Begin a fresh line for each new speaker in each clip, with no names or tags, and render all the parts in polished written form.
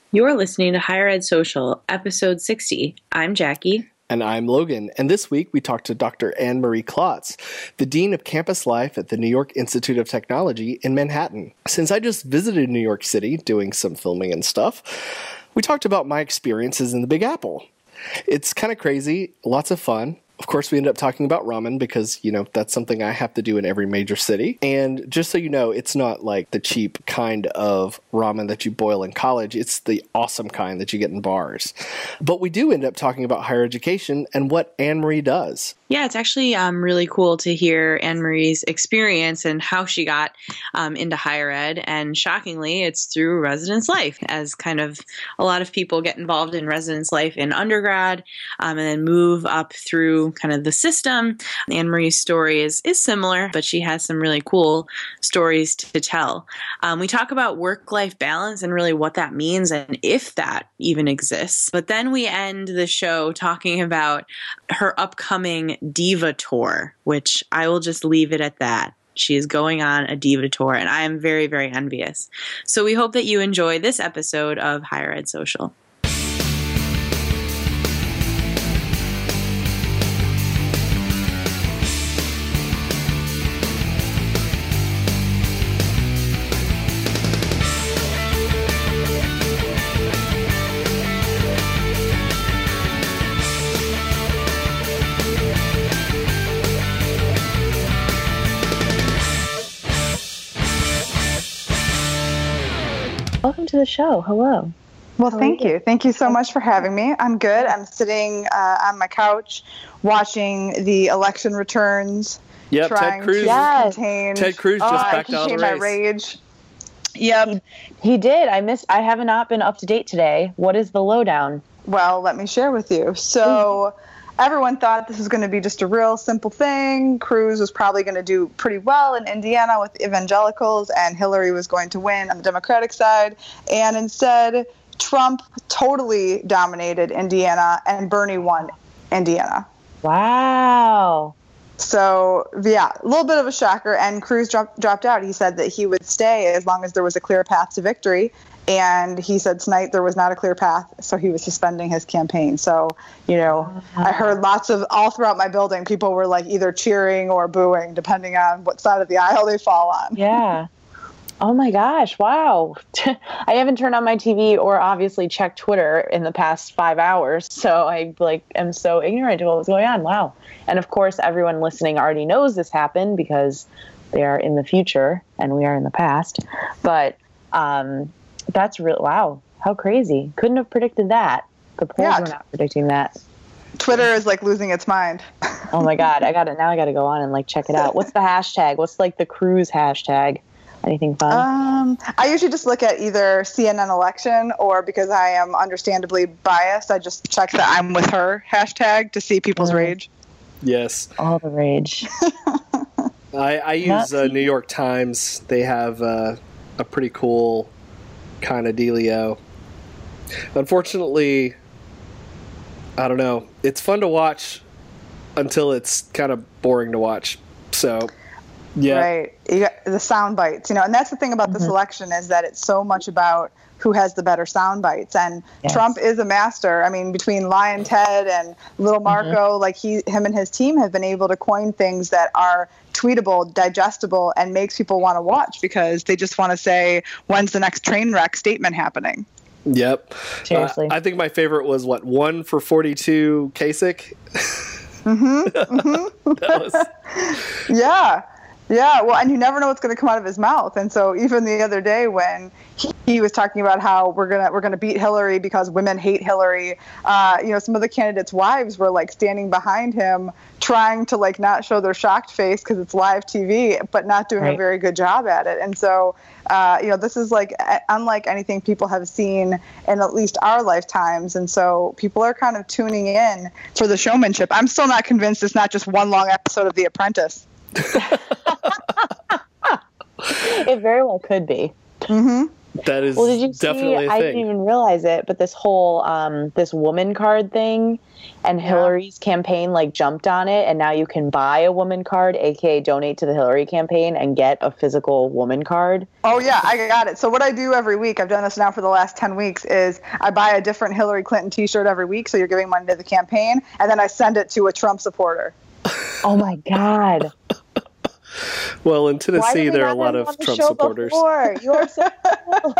You're listening to Higher Ed Social, episode 60. I'm Jackie.
And I'm Logan. And this week we talked to Dr. Anne-Marie Klotz, the Dean of Campus Life at the New York Institute of Technology in Manhattan. Since I just visited New York City doing some filming and stuff, we talked about my experiences in the Big Apple. It's kind of crazy, lots of fun. Of course, we ended up talking about ramen because, that's something I have to do in every major city. And just so you know, it's not like the cheap kind of ramen that you boil in college. It's the awesome kind that you get in bars. But we do end up talking about higher education and what Anne-Marie does.
Yeah, it's actually really cool to hear Anne-Marie's experience and how she got into higher ed. And shockingly, it's through residence life, as kind of a lot of people get involved in residence life in undergrad and then move up through kind of the system. Anne-Marie's story is similar, but she has some really cool stories to tell. We talk about work-life balance and really what that means and if that even exists. But then we end the show talking about her upcoming Diva Tour, which I will just leave it at that. She is going on a Diva Tour, and I am very, very envious. So we hope that you enjoy this episode of Higher Ed Social. Welcome to the show. Hello.
Well, thank you. Thank you so much for having me. I'm good. I'm sitting on my couch watching the election returns.
Yep,
Ted Cruz.
Ted Cruz just backed out of the race.
My rage. Yep.
He did. I have not been up to date today. What is the lowdown?
Well, let me share with you. So everyone thought this was going to be just a real simple thing. Cruz was probably going to do pretty well in Indiana with evangelicals, and Hillary was going to win on the Democratic side. And instead, Trump totally dominated Indiana, and Bernie won Indiana.
Wow.
So, yeah, a little bit of a shocker. And Cruz dropped out. He said that he would stay as long as there was a clear path to victory. And he said tonight there was not a clear path, so he was suspending his campaign. So, I heard all throughout my building, people were like either cheering or booing, depending on what side of the aisle they fall on.
Yeah. Oh my gosh. Wow. I haven't turned on my TV or obviously checked Twitter in the past 5 hours. So I am so ignorant of what was going on. Wow. And of course, everyone listening already knows this happened because they are in the future and we are in the past. But, that's real. Wow. How crazy. Couldn't have predicted that. The polls were not predicting that.
Twitter is like losing its mind.
Oh my God. I got to go on and check it out. What's the hashtag? What's the Cruz hashtag? Anything fun?
I usually just look at either CNN election or, because I am understandably biased, I just check the I'm with her hashtag to see people's rage.
Yes.
All the rage.
I use New York Times. They have a pretty cool kind of dealio. Unfortunately, I don't know. It's fun to watch until it's kind of boring to watch. So, yeah.
Right. You got the sound bites, and that's the thing about this election is that it's so much about who has the better sound bites. And Trump is a master. I mean, between Lion Ted and Little Marco, him and his team have been able to coin things that are tweetable, digestible, and makes people want to watch because they just want to say, when's the next train wreck statement happening?
Yep.
Seriously.
I think my favorite was 1 for 42 Kasich. That was...
Yeah. Yeah, well, and you never know what's going to come out of his mouth. And so even the other day when he was talking about how we're gonna beat Hillary because women hate Hillary, some of the candidates' wives were standing behind him trying to not show their shocked face because it's live TV, but not doing a very good job at it. And so, this is unlike anything people have seen in at least our lifetimes. And so people are kind of tuning in for the showmanship. I'm still not convinced it's not just one long episode of The Apprentice.
It very well could be.
That is
Well, did you
definitely
see?
a
I
thing.
didn't even realize it, but this whole this woman card thing, and Hillary's campaign like jumped on it, and now you can buy a woman card, aka donate to the Hillary campaign, and get a physical woman card.
Oh yeah, I got it. So what I do every week, I've done this now for the last 10 weeks, is I buy a different Hillary Clinton t-shirt every week, so you're giving money to the campaign, and then I send it to a Trump supporter.
Oh my God!
Well, in Tennessee, there are a lot of Trump supporters.
You are so cool.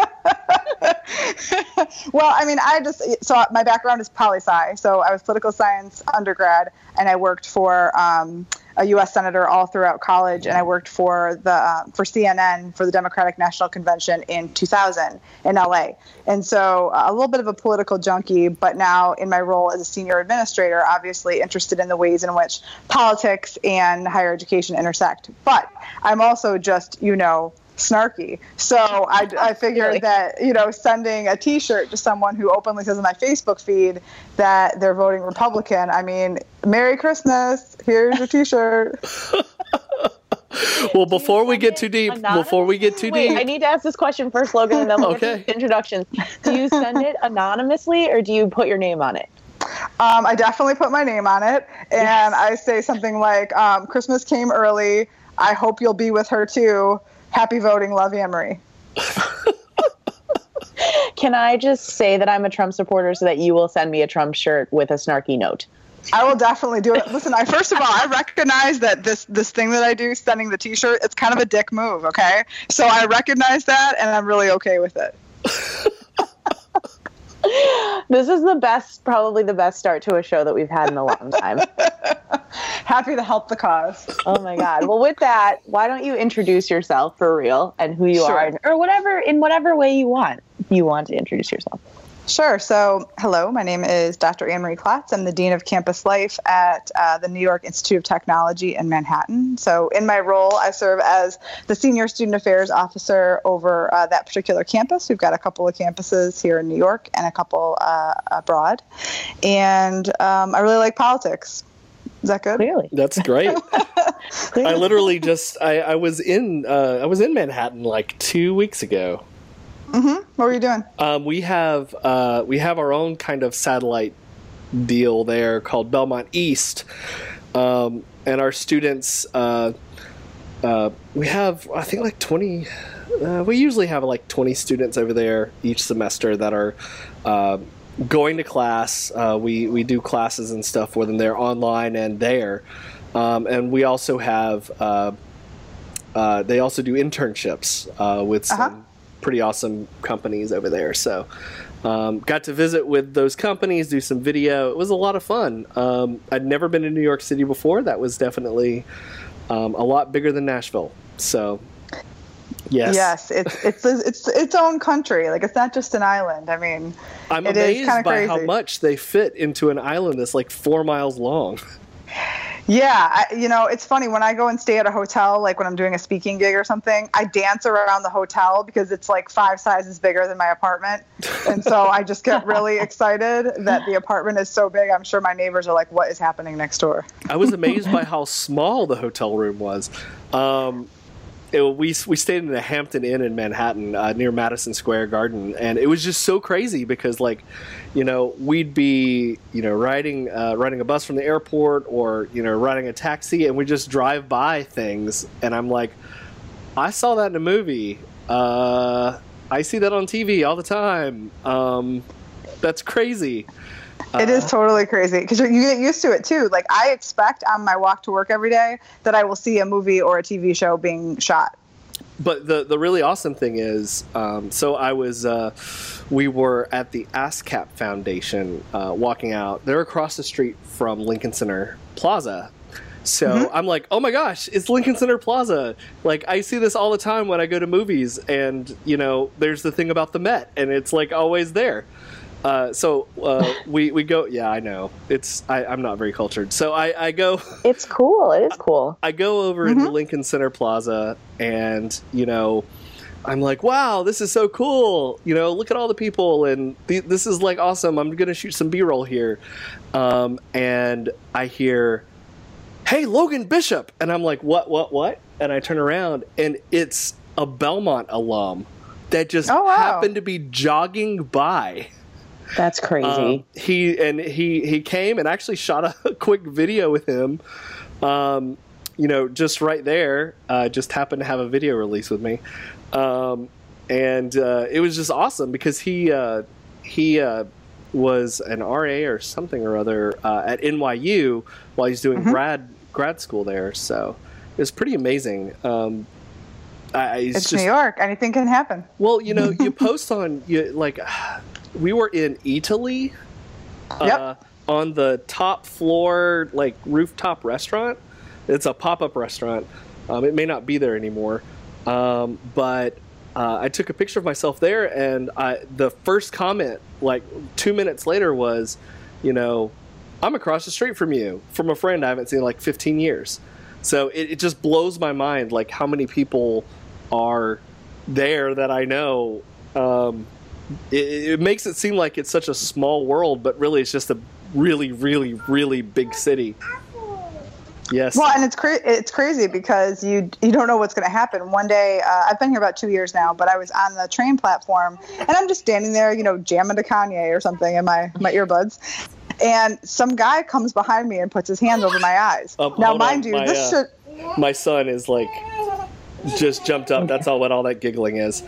Well, I mean, so my background is poli-sci, so I was political science undergrad, and I worked for a U.S. senator all throughout college, and I worked for CNN for the Democratic National Convention in 2000 in LA. And so a little bit of a political junkie, but now in my role as a senior administrator, obviously interested in the ways in which politics and higher education intersect. But I'm also just, snarky. So I figured that, sending a t-shirt to someone who openly says on my Facebook feed that they're voting Republican, I mean, Merry Christmas, here's your t-shirt.
Well, before we get too deep,
Wait, I need to ask this question first, Logan, and then we'll get to introductions. Do you send it anonymously, or do you put your name on it?
I definitely put my name on it, and I say something like, Christmas came early, I hope you'll be with her too. Happy voting, love, Anne-Marie.
Can I just say that I'm a Trump supporter so that you will send me a Trump shirt with a snarky note?
I will definitely do it. Listen, first of all, I recognize that this thing that I do, sending the t-shirt, it's kind of a dick move, okay? So I recognize that, and I'm really okay with it.
This is probably the best start to a show that we've had in a long time.
Happy to help the cause.
Oh my God. Well, with that, why don't you introduce yourself for real and who you are, or in whatever way you want to introduce yourself.
Sure. So, hello, my name is Dr. Anne-Marie Klotz. I'm the Dean of Campus Life at the New York Institute of Technology in Manhattan. So, in my role, I serve as the Senior Student Affairs Officer over that particular campus. We've got a couple of campuses here in New York and a couple abroad. And I really like politics. Is that good?
Clearly.
That's great. I literally I was in Manhattan like 2 weeks ago.
Mm-hmm. What were you doing?
We have our own kind of satellite deal there called Belmont East, and our students we have, I think, like 20. We usually have like 20 students over there each semester that are going to class. We do classes and stuff for them there online and there, and we also have they also do internships with some pretty awesome companies over there. So got to visit with those companies, do some video. It was a lot of fun. I'd never been to New York City before. That was definitely a lot bigger than Nashville. So yes,
it's its own country. Like, it's not just an island. I mean,
I'm amazed by how much they fit into an island that's like 4 miles long.
Yeah, it's funny when I go and stay at a hotel, like when I'm doing a speaking gig or something, I dance around the hotel because it's like 5 sizes bigger than my apartment. And so I just get really excited that the apartment is so big. I'm sure my neighbors are like, what is happening next door?
I was amazed by how small the hotel room was. We stayed in the Hampton Inn in Manhattan near Madison Square Garden, and it was just so crazy because, like, we'd be riding a bus from the airport or riding a taxi, and we just drive by things, and I'm like, I saw that in a movie. I see that on TV all the time. That's crazy.
It is totally crazy because you get used to it too. Like, I expect on my walk to work every day that I will see a movie or a TV show being shot.
But the really awesome thing is, so I was, we were at the ASCAP Foundation walking out. They're across the street from Lincoln Center Plaza. So I'm like, oh my gosh, it's Lincoln Center Plaza. Like, I see this all the time when I go to movies, and there's the thing about the Met, and it's like always there. So we go. Yeah, I know. I'm not very cultured. So I go.
It's cool. It is cool.
I go over into Lincoln Center Plaza, and I'm like, wow, this is so cool. Look at all the people, and this is like awesome. I'm gonna shoot some B-roll here, and I hear, "Hey, Logan Bishop," and I'm like, what? And I turn around, and it's a Belmont alum that just happened to be jogging by.
That's crazy.
He came and actually shot a quick video with him. Just right there. Just happened to have a video release with me, and it was just awesome because he was an RA or something or other at NYU while he's doing grad school there. So it was pretty amazing.
It's New York. Anything can happen.
Well, you post on we were in Italy on the top floor, like rooftop restaurant. It's a pop-up restaurant. It may not be there anymore, but I took a picture of myself there, and the first comment, like 2 minutes later, was, I'm across the street from you, from a friend I haven't seen in like 15 years. So it just blows my mind, like how many people are there that I know. It makes it seem like it's such a small world, but really it's just a really, really, really big city. Yes.
Well, and it's crazy because you don't know what's going to happen. One day, I've been here about 2 years now, but I was on the train platform, and I'm just standing there, jamming to Kanye or something in my earbuds. And some guy comes behind me and puts his hands over my eyes. Now, mind you,
my son is like just jumped up. That's what all that giggling is.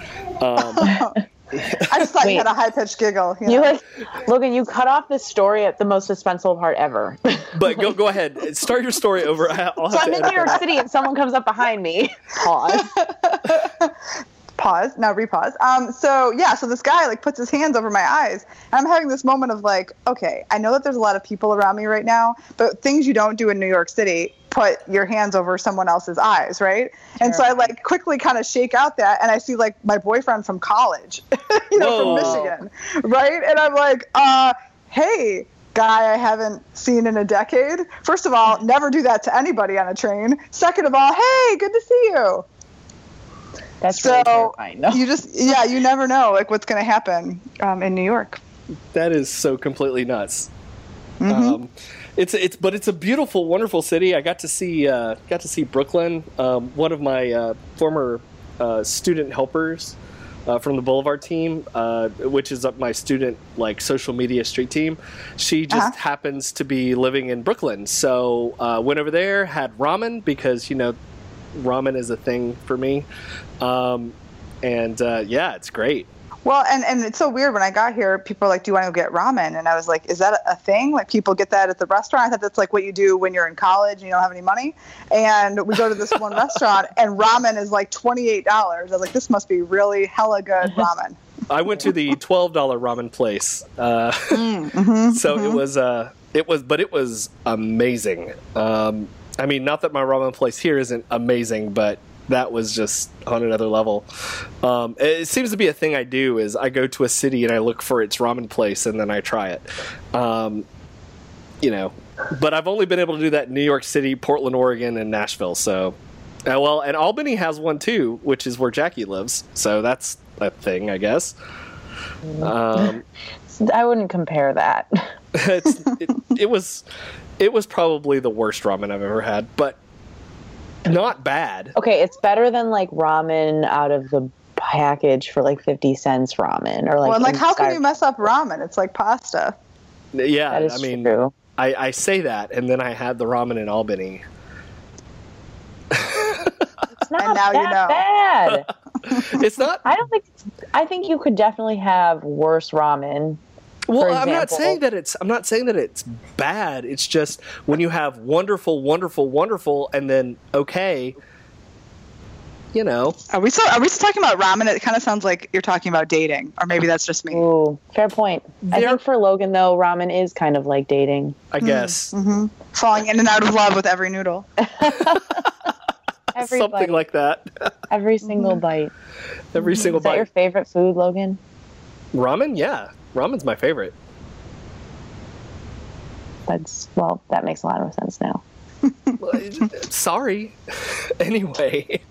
I just thought you had a high-pitched giggle.
Logan, you cut off this story at the most suspenseful part ever.
But go ahead. Start your story over.
So I'm in New York City and someone comes up behind me. Pause.
Pause. Now repause. So this guy puts his hands over my eyes, and I'm having this moment of okay, I know that there's a lot of people around me right now, but things you don't do in New York City, put your hands over someone else's eyes, right? And so I quickly kind of shake out that, and I see my boyfriend from college, from Michigan, right? And I'm like, hey, guy I haven't seen in a decade. First of all, never do that to anybody on a train. Second of all, hey, good to see you.
That's really terrifying. No?
You never know what's going to happen in New York.
That is so completely nuts.
Mm-hmm.
It's a beautiful, wonderful city. I got to see Brooklyn. One of my former student helpers from the Boulevard team, which is my student social media street team. She just happens to be living in Brooklyn, so went over there, had ramen because ramen is a thing for me, and it's great.
Well, and it's so weird. When I got here, people are like, do you want to go get ramen? And I was like, is that a thing? People get that at the restaurant? I thought that's what you do when you're in college and you don't have any money. And we go to this one restaurant, and ramen is $28. I was like, this must be really hella good ramen.
I went to the $12 ramen place. So it was amazing. Not that my ramen place here isn't amazing, but that was just on another level. It seems to be a thing I do is I go to a city and I look for its ramen place and then I try it. But I've only been able to do that in New York City, Portland, Oregon, and Nashville. So, and Albany has one too, which is where Jackie lives. So that's a thing, I guess.
I wouldn't compare that.
It was probably the worst ramen I've ever had, but not bad.
Okay, it's better than ramen out of the package for 50 cents ramen or
how can you mess up ramen? It's like pasta.
Yeah,
that is true.
I say that, and then I had the ramen in Albany.
It's not
and now
bad.
It's not.
I think you could definitely have worse ramen.
Well, I'm not saying that it's bad. It's just when you have wonderful, wonderful, wonderful, and then okay,
Are we still talking about ramen? It kind of sounds like you're talking about dating, or maybe that's just me.
Ooh, fair point. I think for Logan though, ramen is kind of like dating.
I guess.
Mm-hmm. Falling in and out of love with every noodle.
Something
bite.
Like that.
Every single bite.
Every single bite.
Is that your favorite food, Logan?
Ramen? Yeah. Ramen's my favorite.
That makes a lot of sense now.
Sorry. Anyway.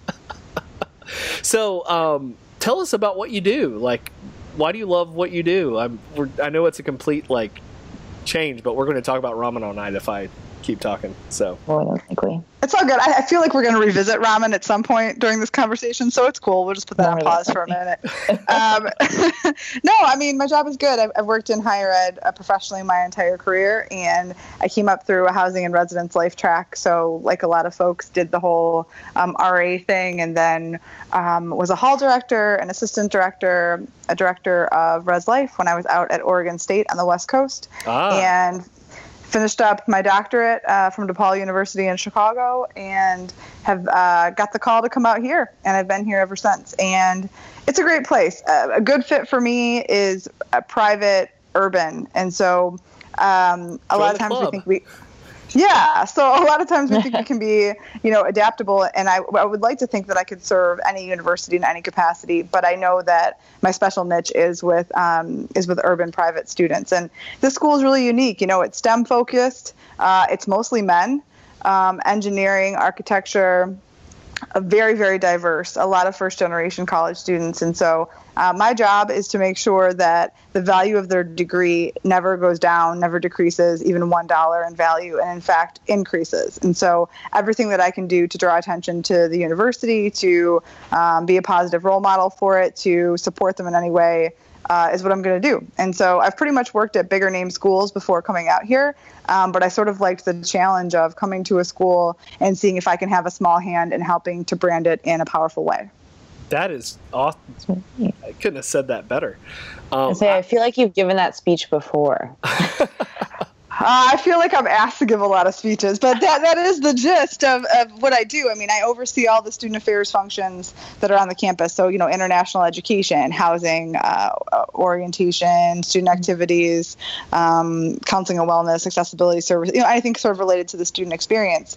So, tell us about what you do. Why do you love what you do? I know it's a complete, change, but we're going to talk about ramen all night if I keep talking. So
more than likely.
It's all good. I feel like we're going to revisit ramen at some point during this conversation, so it's cool. We'll just put that on pause for a minute. No, I mean, my job is good. I've worked in higher ed professionally my entire career, and I came up through a housing and residence life track. So like a lot of folks did the whole RA thing, and then was a hall director, an assistant director, a director of Res Life when I was out at Oregon State on the West Coast. And finished up my doctorate from DePaul University in Chicago, and have got the call to come out here, and I've been here ever since. And it's a great place. A good fit for me is a private urban, and so a lot of times we think we can be, adaptable, and I would like to think that I could serve any university in any capacity, but I know that my special niche is with urban private students. And this school is really unique. It's STEM focused. It's mostly men, engineering, architecture, very, very diverse, a lot of first generation college students. And so my job is to make sure that the value of their degree never goes down, never decreases, even $1 in value, and in fact increases. And so everything that I can do to draw attention to the university, to be a positive role model for it, to support them in any way, is what I'm going to do. And so I've pretty much worked at bigger name schools before coming out here, but I sort of liked the challenge of coming to a school and seeing if I can have a small hand in helping to brand it in a powerful way.
That is awesome. I couldn't have said that better.
I feel like you've given that speech before.
I feel like I'm asked to give a lot of speeches, but that is the gist of what I do. I mean, I oversee all the student affairs functions that are on the campus. So, international education, housing, orientation, student activities, counseling and wellness, accessibility service, anything sort of related to the student experience.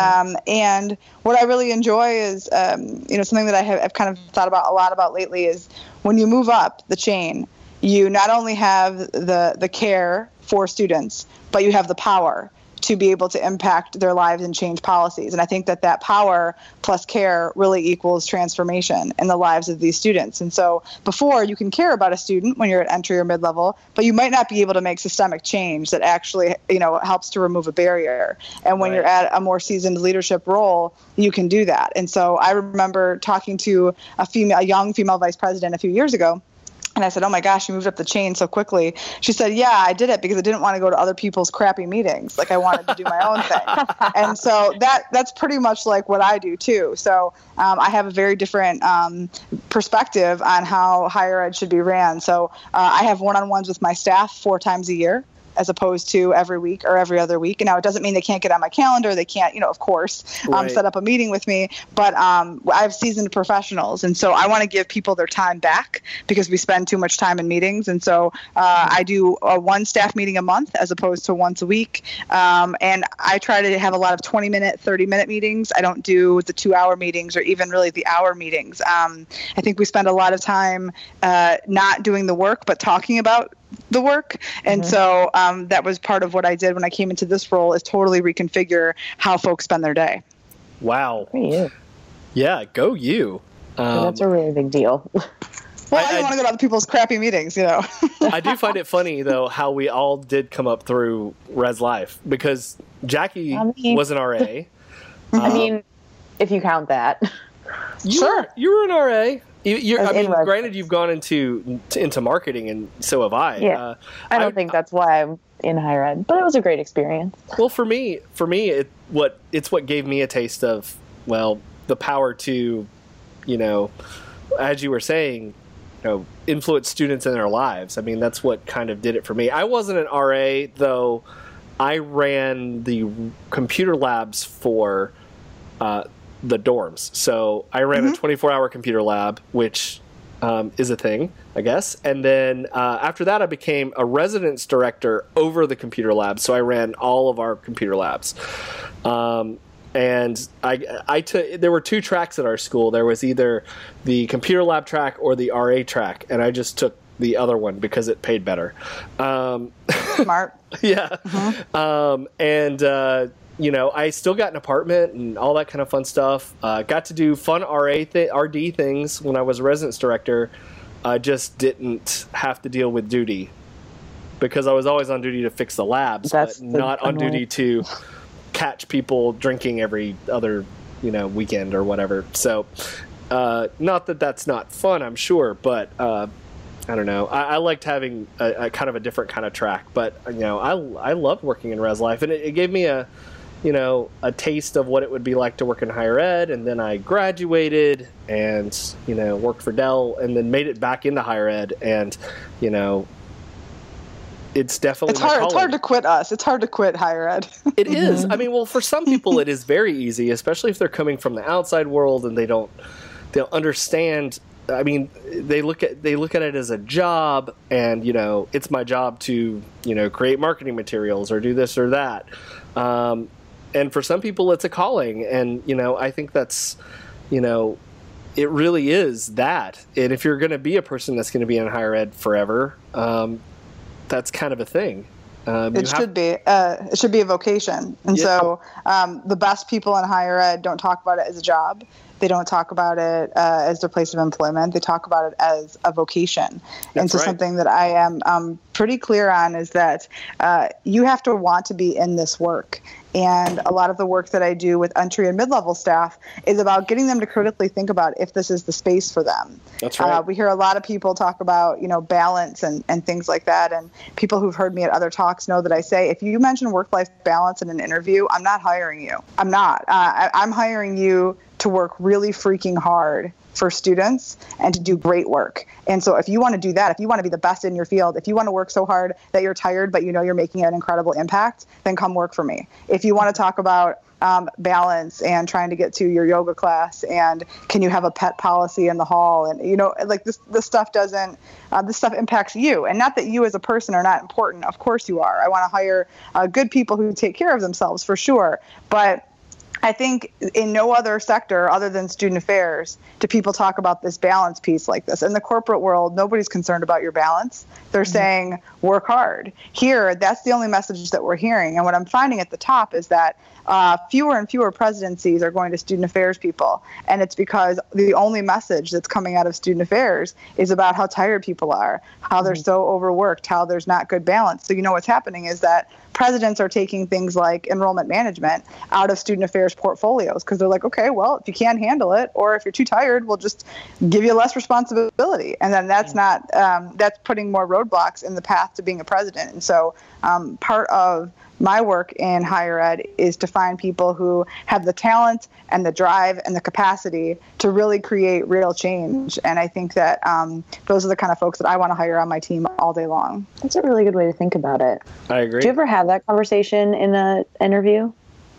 And what I really enjoy is, something that I've kind of thought about a lot about lately is when you move up the chain, you not only have the care for students, but you have the power to be able to impact their lives and change policies. And I think that power plus care really equals transformation in the lives of these students. And so before, you can care about a student when you're at entry or mid-level, but you might not be able to make systemic change that actually, helps to remove a barrier. And when you're at a more seasoned leadership role, you can do that. And so I remember talking to a young female vice president a few years ago, and I said, "Oh my gosh, you moved up the chain so quickly." She said, "Yeah, I did it because I didn't want to go to other people's crappy meetings. Like I wanted to do my own thing." And so that's pretty much like what I do too. So I have a very different perspective on how higher ed should be ran. So I have one-on-ones with my staff 4 times a year, as opposed to every week or every other week. And now it doesn't mean they can't get on my calendar. They can't, of course, set up a meeting with me. But I have seasoned professionals. And so I want to give people their time back because we spend too much time in meetings. And so I do one staff meeting a month as opposed to once a week. And I try to have a lot of 20-minute, 30-minute meetings. I don't do the 2-hour meetings or even really the hour meetings. I think we spend a lot of time not doing the work, but talking about the work. And so that was part of what I did when I came into this role, is totally reconfigure how folks spend their day.
Wow.
You.
Yeah, go you.
That's a really big deal.
Well, I don't want to go to other people's crappy meetings,
I do find it funny, though, how we all did come up through Res Life, because Jackie was an RA.
I mean, if you count that.
You were an RA. Granted, you've gone into marketing, and so have I.
Yeah, I don't think that's why I'm in higher ed, but it was a great experience.
Well, for me, it's what gave me a taste of the power to, as you were saying, influence students in their lives. I mean, that's what kind of did it for me. I wasn't an RA, though. I ran the computer labs for the dorms. So I ran a 24-hour computer lab, which is a thing, I guess. And then after that, I became a residence director over the computer lab. So I ran all of our computer labs. And there were 2 tracks at our school. There was either the computer lab track or the RA track, and I just took the other one because it paid better.
Smart.
Yeah. I still got an apartment and all that kind of fun stuff. Got to do fun RD things when I was a residence director. I just didn't have to deal with duty because I was always on duty to fix the labs, but not on duty to catch people drinking every other, weekend or whatever. So, not that that's not fun, I'm sure, but I don't know. I liked having a kind of a different kind of track, but I loved working in Res Life, and it gave me a taste of what it would be like to work in higher ed. And then I graduated and, worked for Dell and then made it back into higher ed. And, it's definitely
it's hard to quit us. It's hard to quit higher ed.
It is. I mean, well, for some people it is very easy, especially if they're coming from the outside world and they'll understand. I mean, they look at it as a job, and it's my job to create marketing materials or do this or that. And for some people, it's a calling, and I think that's it really is that. And if you're going to be a person that's going to be in higher ed forever, that's kind of a thing. It should be a vocation, and so the best people in higher ed don't talk about it as a job. They don't talk about it as their place of employment. They talk about it as a vocation. And so something that I am pretty clear on is that you have to want to be in this work. And a lot of the work that I do with entry and mid-level staff is about getting them to critically think about if this is the space for them. That's right.
We hear a lot of people talk about, balance and things like that. And people who've heard me at other talks know that I say, if you mention work-life balance in an interview, I'm not hiring you. I'm not. I'm hiring you to work really freaking hard for students and to do great work. And so if you want to do that, if you want to be the best in your field, if you want to work so hard that you're tired, but you're making an incredible impact, then come work for me. If you want to talk about balance and trying to get to your yoga class and can you have a pet policy in the hall, and this stuff impacts you, and not that you as a person are not important. Of course you are. I want to hire good people who take care of themselves for sure, but I think in no other sector other than student affairs do people talk about this balance piece like this. In the corporate world, nobody's concerned about your balance. They're saying, work hard. Here, that's the only message that we're hearing. And what I'm finding at the top is that fewer and fewer presidencies are going to student affairs people. And it's because the only message that's coming out of student affairs is about how tired people are, how they're so overworked, how there's not good balance. So what's happening is that presidents are taking things like enrollment management out of student affairs portfolios because they're like, okay, well, if you can't handle it or if you're too tired, we'll just give you less responsibility. And then that's not, that's putting more roadblocks in the path to being a president. And so part of my work in higher ed is to find people who have the talent and the drive and the capacity to really create real change. And I think that those are the kind of folks that I want to hire on my team all day long.
That's a really good way to think about it.
I agree.
Do you ever have that conversation in an interview?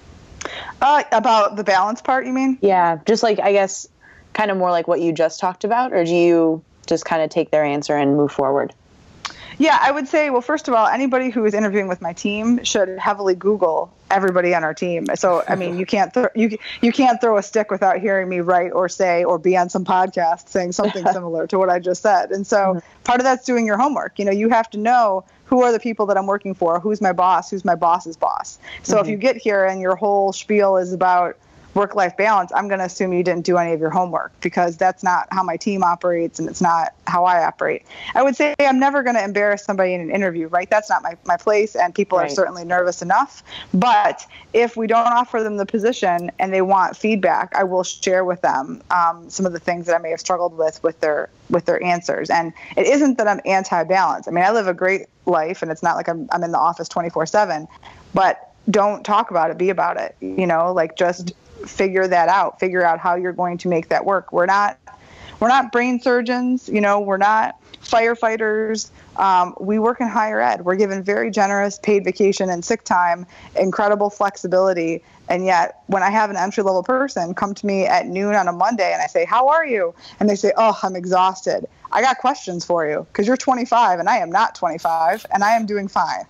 About the balance part, you mean?
Yeah, just I guess kind of more like what you just talked about, or do you just kind of take their answer and move forward?
Yeah, I would say, well, first of all, anybody who is interviewing with my team should heavily Google everybody on our team. So, I mean, you can't throw a stick without hearing me write or say or be on some podcast saying something similar to what I just said. And so part of that's doing your homework. You have to know who are the people that I'm working for, who's my boss, who's my boss's boss. So if you get here and your whole spiel is about work-life balance, I'm going to assume you didn't do any of your homework because that's not how my team operates and it's not how I operate. I would say I'm never going to embarrass somebody in an interview, right? That's not my place, and people are certainly nervous enough. But if we don't offer them the position and they want feedback, I will share with them some of the things that I may have struggled with their answers. And it isn't that I'm anti-balance. I mean, I live a great life, and it's not like I'm in the office 24/7, but don't talk about it, be about it, just figure that out, figure out how you're going to make that work. We're not brain surgeons, we're not firefighters. We work in higher ed. We're given very generous paid vacation and sick time, incredible flexibility. And yet when I have an entry-level person come to me at noon on a Monday and I say, how are you? And they say, oh, I'm exhausted. I got questions for you because you're 25 and I am not 25 and I am doing fine.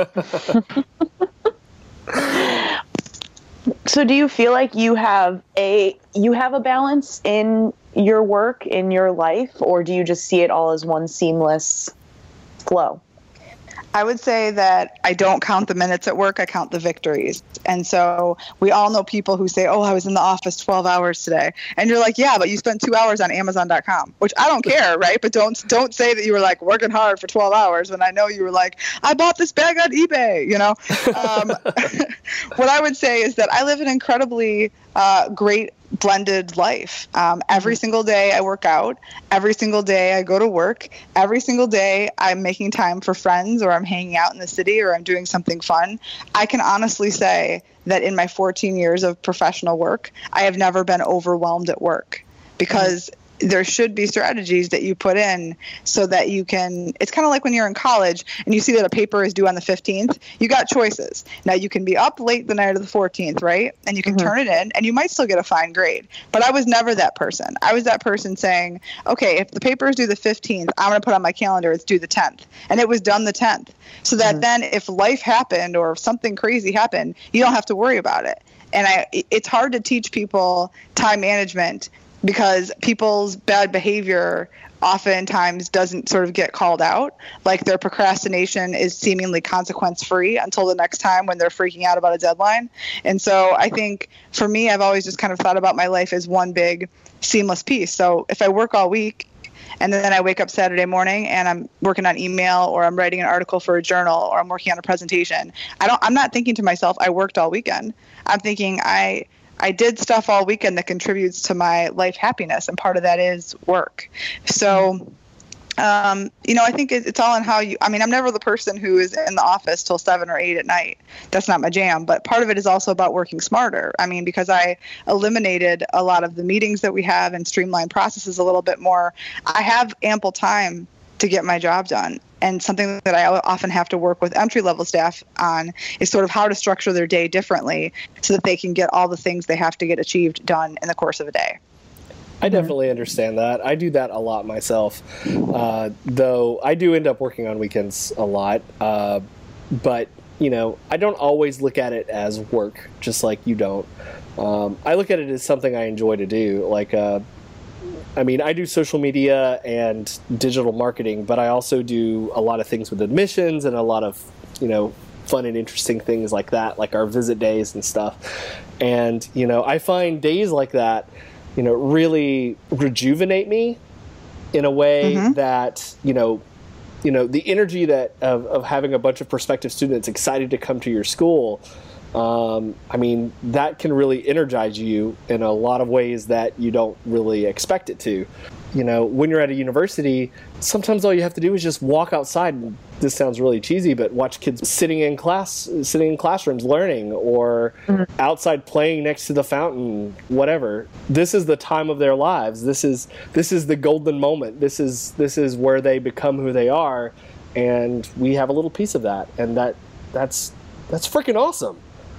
So do you feel like you have a balance in your work, in your life, or do you just see it all as one seamless flow?
I would say that I don't count the minutes at work, I count the victories. And so we all know people who say, oh, I was in the office 12 hours today. And you're like, yeah, but you spent 2 hours on Amazon.com, which I don't care, right? But don't say that you were like working hard for 12 hours when I know you were like, I bought this bag on eBay, you know? What I would say is that I live an incredibly great blended life. Every single day I work out. Every single day I go to work. Every single day I'm making time for friends, or I'm hanging out in the city, or I'm doing something fun. I can honestly say that in my 14 years of professional work, I have never been overwhelmed at work, because there should be strategies that you put in so that you can, it's kind of like when you're in college and you see that a paper is due on the 15th, you got choices. Now you can be up late the night of the 14th, right? And you can turn it in and you might still get a fine grade. But I was never that person. I was that person saying, okay, if the paper is due the 15th, I'm going to put on my calendar, it's due the 10th. And it was done the 10th. So that then if life happened or if something crazy happened, you don't have to worry about it. And it's hard to teach people time management, because people's bad behavior oftentimes doesn't sort of get called out. Like their procrastination is seemingly consequence-free until the next time when they're freaking out about a deadline. And so I think for me, I've always just kind of thought about my life as one big seamless piece. So if I work all week and then I wake up Saturday morning and I'm working on email, or I'm writing an article for a journal, or I'm working on a presentation, I'm not thinking to myself, I worked all weekend. I'm thinking I did stuff all weekend that contributes to my life happiness, and part of that is work. So, I think it's all in how you, I'm never the person who is in the office till 7 or 8 at night. That's not my jam. But part of it is also about working smarter. Because I eliminated a lot of the meetings that we have and streamlined processes a little bit more, I have ample time to get my job done. And something that I often have to work with entry-level staff on is sort of how to structure their day differently so that they can get all the things they have to get achieved done in the course of a day.
I definitely understand that. I do that a lot myself, though I do end up working on weekends a lot. But, I don't always look at it as work, just like you don't. I look at it as something I enjoy to do. I do social media and digital marketing, but I also do a lot of things with admissions and a lot of, fun and interesting things like that, like our visit days and stuff. And, I find days like that, really rejuvenate me in a way that, the energy that of having a bunch of prospective students excited to come to your school, that can really energize you in a lot of ways that you don't really expect it to. When you're at a university, sometimes all you have to do is just walk outside. And this sounds really cheesy, but watch kids sitting in classrooms learning, or outside playing next to the fountain, whatever. This is the time of their lives. This is the golden moment. This is where they become who they are, and we have a little piece of that, and that's freaking awesome.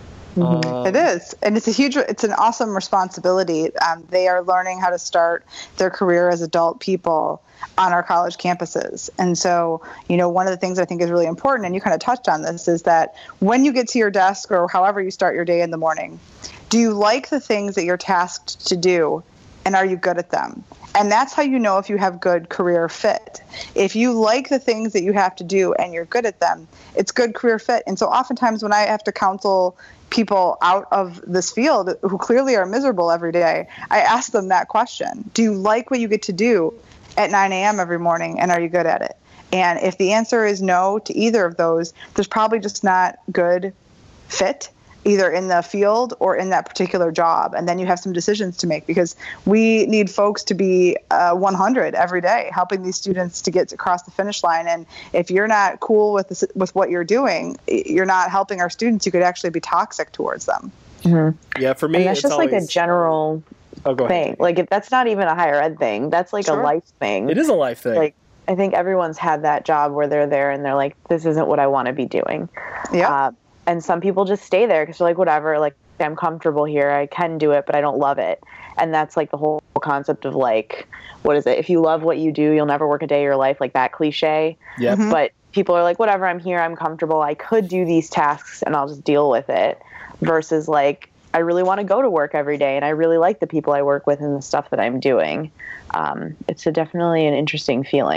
It is. And it's an awesome responsibility. They are learning how to start their career as adult people on our college campuses. And so, one of the things I think is really important, and you kind of touched on this, is that when you get to your desk or however you start your day in the morning, do you like the things that you're tasked to do, and are you good at them? And that's how you know if you have good career fit. If you like the things that you have to do and you're good at them, it's good career fit. And so oftentimes when I have to counsel people out of this field who clearly are miserable every day, I ask them that question. Do you like what you get to do at 9 a.m. every morning, and are you good at it? And if the answer is no to either of those, there's probably just not good fit, either in the field or in that particular job. And then you have some decisions to make, because we need folks to be 100 every day, helping these students to get across the finish line. And if you're not cool with what you're doing, you're not helping our students. You could actually be toxic towards them.
Yeah, for me,
and that's just always like a general thing. Like, that's not even a higher ed thing. That's like a life thing.
It is a life thing.
Like, I think everyone's had that job where they're there and they're like, this isn't what I want to be doing. Yeah. And some people just stay there because they're like, whatever, like, I'm comfortable here. I can do it, but I don't love it. And that's like the whole concept of like, what is it? If you love what you do, you'll never work a day of your life, like that cliche.
Yep.
But people are like, whatever, I'm here, I'm comfortable. I could do these tasks and I'll just deal with it. Versus like, I really want to go to work every day and I really like the people I work with and the stuff that I'm doing. It's definitely an interesting feeling.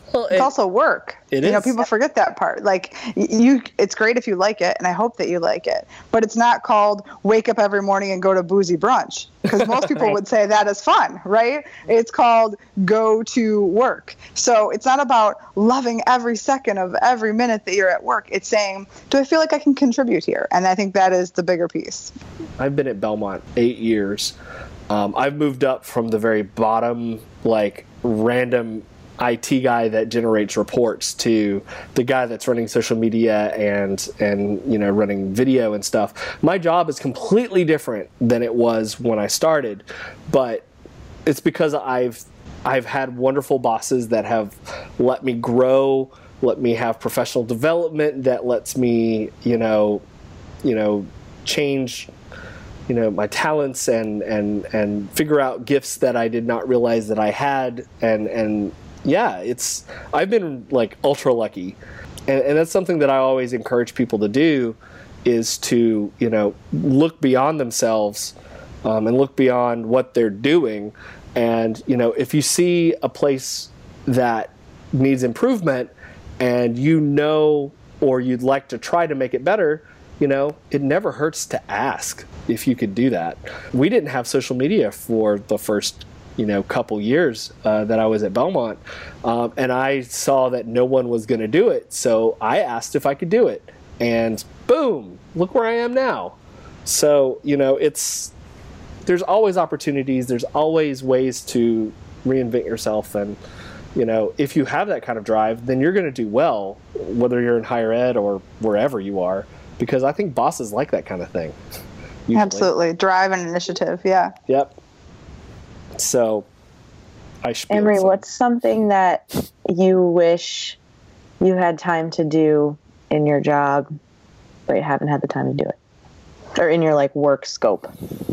Well,
it's also work.
It
is.
People
forget that part. Like it's great if you like it, and I hope that you like it. But it's not called wake up every morning and go to boozy brunch, because most people
Right.
would say that is fun, right? It's called go to work. So it's not about loving every second of every minute that you're at work. It's saying, do I feel like I can contribute here? And I think that is the bigger piece.
I've been at Belmont 8 years. I've moved up from the very bottom, like random IT guy that generates reports to the guy that's running social media and running video and stuff. My job is completely different than it was when I started, but it's because I've had wonderful bosses that have let me grow, let me have professional development, that lets me change my talents and figure out gifts that I did not realize that I had, and yeah, I've been like ultra lucky, and that's something that I always encourage people to do, is to look beyond themselves and look beyond what they're doing, and if you see a place that needs improvement and or you'd like to try to make it better, it never hurts to ask if you could do that. We didn't have social media for the first couple years that I was at Belmont, and I saw that no one was going to do it, so I asked if I could do it, and boom, look where I am now. So there's always opportunities, there's always ways to reinvent yourself, and if you have that kind of drive, then you're going to do well, whether you're in higher ed or wherever you are, because I think bosses like that kind of thing. Usually.
Absolutely. Drive and initiative. Yeah.
Yep. So,
Emery, what's something that you wish you had time to do in your job, but you haven't had the time to do it, or in your work scope?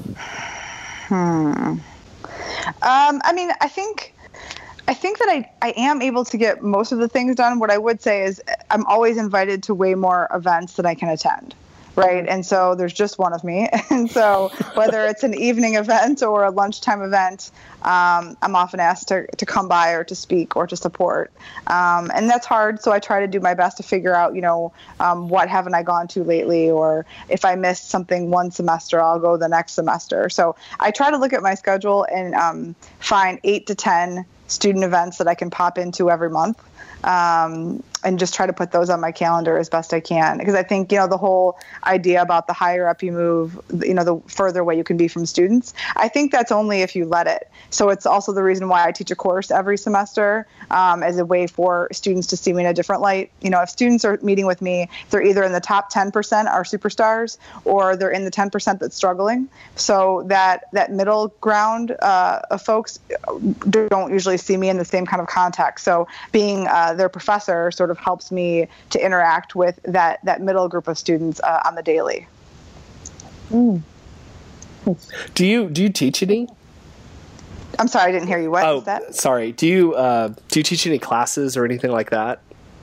I think that I am able to get most of the things done. What I would say is I'm always invited to way more events than I can attend. Right. And so there's just one of me. And so whether it's an evening event or a lunchtime event, I'm often asked to come by or to speak or to support. And that's hard. So I try to do my best to figure out, what haven't I gone to lately? Or if I missed something one semester, I'll go the next semester. So I try to look at my schedule and find 8 to 10 student events that I can pop into every month. And just try to put those on my calendar as best I can. Because I think, the whole idea about the higher up you move, the further away you can be from students, I think that's only if you let it. So it's also the reason why I teach a course every semester as a way for students to see me in a different light. If students are meeting with me, they're either in the top 10% are superstars, or they're in the 10% that's struggling. So that middle ground of folks don't usually see me in the same kind of context. So being their professor sort of helps me to interact with that middle group of students on the daily.
Mm.
Do you teach any?
I'm sorry, I didn't hear you. What is that?
Sorry. Do you teach any classes or anything like that?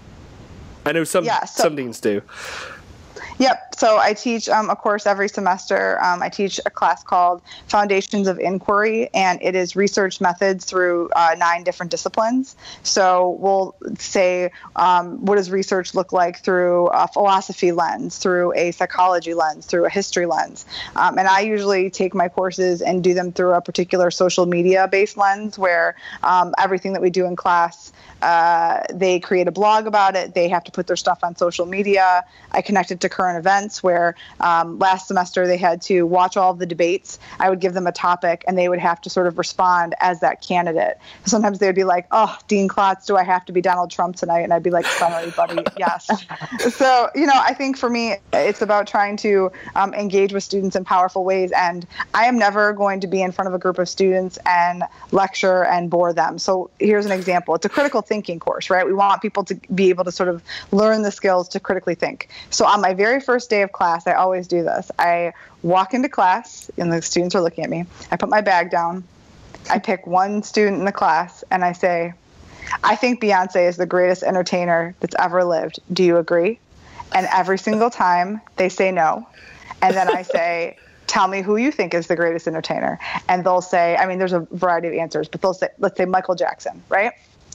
I know some deans do.
Yep. So I teach a course every semester. I teach a class called Foundations of Inquiry, and it is research methods through 9 different disciplines. So we'll say, what does research look like through a philosophy lens, through a psychology lens, through a history lens? And I usually take my courses and do them through a particular social media-based lens, where everything that we do in class, they create a blog about it. They have to put their stuff on social media. I connect it to current events, where last semester they had to watch all of the debates. I would give them a topic, and they would have to sort of respond as that candidate. Sometimes they would be like, "Oh, Dean Klotz, do I have to be Donald Trump tonight?" And I'd be like, "Sorry, buddy, yes." So, I think for me, it's about trying to engage with students in powerful ways. And I am never going to be in front of a group of students and lecture and bore them. So here's an example. It's a critical thinking course, right? We want people to be able to sort of learn the skills to critically think. So on my very first day of class, I always do this. I walk into class, and the students are looking at me. I put my bag down. I pick one student in the class, and I say, "I think Beyonce is the greatest entertainer that's ever lived. Do you agree?" And every single time they say no. And then I say, "Tell me who you think is the greatest entertainer." And they'll say, there's a variety of answers, but they'll say, let's say Michael Jackson, right?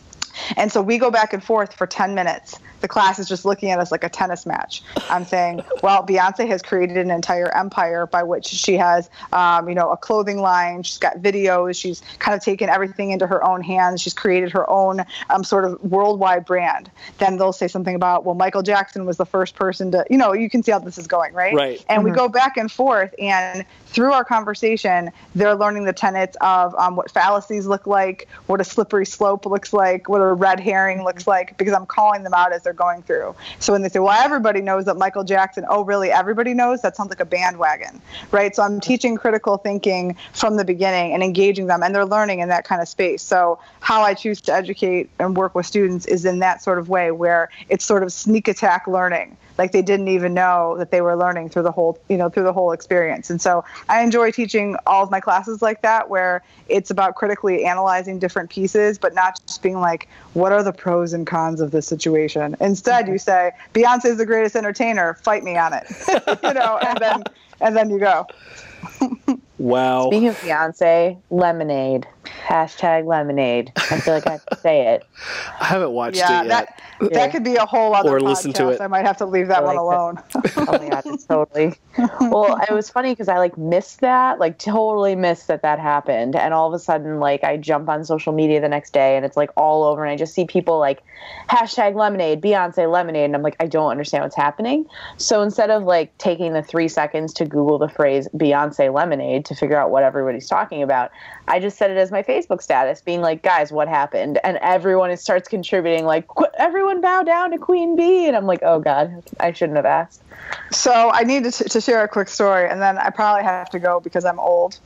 And so we go back and forth for 10 minutes. The class is just looking at us like a tennis match. I'm saying, well, Beyonce has created an entire empire by which she has, a clothing line. She's got videos. She's kind of taken everything into her own hands. She's created her own sort of worldwide brand. Then they'll say something about, well, Michael Jackson was the first person to, you can see how this is going, right?
Right.
And we go back and forth, and through our conversation, they're learning the tenets of what fallacies look like, what a slippery slope looks like, what a red herring looks like, because I'm calling them out as they're going through. So when they say, well, everybody knows that Michael Jackson, oh, really, everybody knows? That sounds like a bandwagon, right? So I'm teaching critical thinking from the beginning and engaging them, and they're learning in that kind of space. So how I choose to educate and work with students is in that sort of way, where it's sort of sneak attack learning. Like they didn't even know that they were learning through the whole experience. And so I enjoy teaching all of my classes like that, where it's about critically analyzing different pieces, but not just being like, what are the pros and cons of this situation? Instead, you say, Beyonce is the greatest entertainer, fight me on it, and then you go.
Wow.
Speaking of Beyonce, Lemonade. #Lemonade. I feel like I have to say it.
I haven't watched it yet.
That could be a whole other
or
podcast.
Listen to it.
I might have to leave that one alone.
Oh my God, totally. Well, it was funny because I missed that, totally missed that happened. And all of a sudden, I jump on social media the next day and it's all over, and I just see people #Lemonade, Beyonce Lemonade. And I'm like, I don't understand what's happening. So instead of taking the 3 seconds to Google the phrase Beyonce Lemonade to figure out what everybody's talking about, I just set it as my Facebook status, being like, guys, what happened? And everyone starts contributing, everyone bow down to Queen Bee. And I'm like, oh God, I shouldn't have asked.
So I need to share a quick story, and then I probably have to go because I'm old.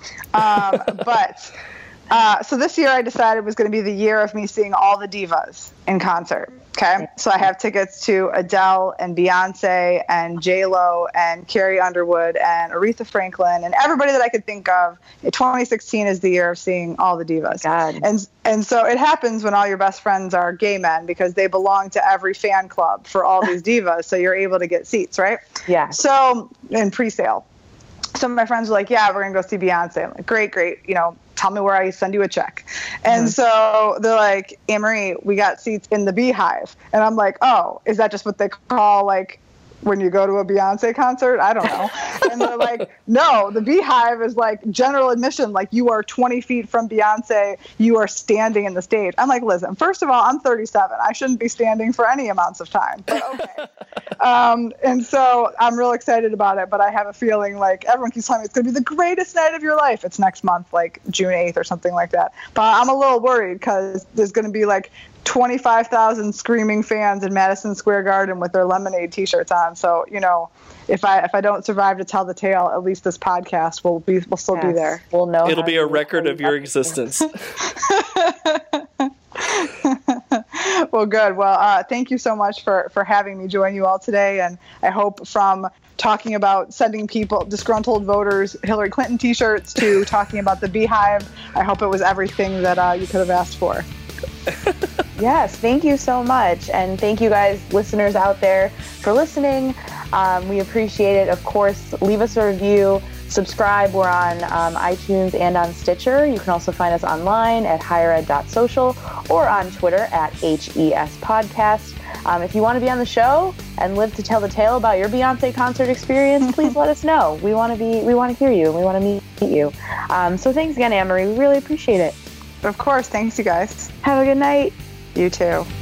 So this year I decided it was going to be the year of me seeing all the divas in concert. Okay. So I have tickets to Adele and Beyonce and J-Lo and Carrie Underwood and Aretha Franklin and everybody that I could think of. 2016 is the year of seeing all the divas.
God.
And so it happens when all your best friends are gay men, because they belong to every fan club for all these divas. So you're able to get seats, right?
Yeah.
So in pre-sale. Some of my friends were like, yeah, we're going to go see Beyonce. I'm like, great. Tell me where I send you a check. And so they're like, Anne-Marie, we got seats in the Beehive. And I'm like, oh, is that just what they call when you go to a Beyonce concert? I don't know. And they're like, no, the Beehive is general admission. You are 20 feet from Beyonce. You are standing in the stage. I'm like, listen, first of all, I'm 37. I shouldn't be standing for any amounts of time, but okay. And so I'm real excited about it, but I have a feeling everyone keeps telling me it's going to be the greatest night of your life. It's next month, June 8th or something like that. But I'm a little worried because there's going to be 25,000 screaming fans in Madison Square Garden with their Lemonade t-shirts on. So, if I don't survive to tell the tale, at least this podcast will still be there.
We'll know.
It'll be a record of your existence.
Well, good. Well, thank you so much for having me join you all today. And I hope from talking about sending disgruntled voters, Hillary Clinton t-shirts, to talking about the Beehive, I hope it was everything that you could have asked for.
Yes, thank you so much. And thank you guys, listeners out there, for listening. We appreciate it. Of course, leave us a review, subscribe. We're on iTunes and on Stitcher. You can also find us online at highered.social or on Twitter at HES Podcast. If you want to be on the show and live to tell the tale about your Beyonce concert experience, please let us know. We want to hear you, and we want to meet you. So thanks again, Anne-Marie. We really appreciate it.
Of course. Thanks, you guys.
Have a good night.
You too.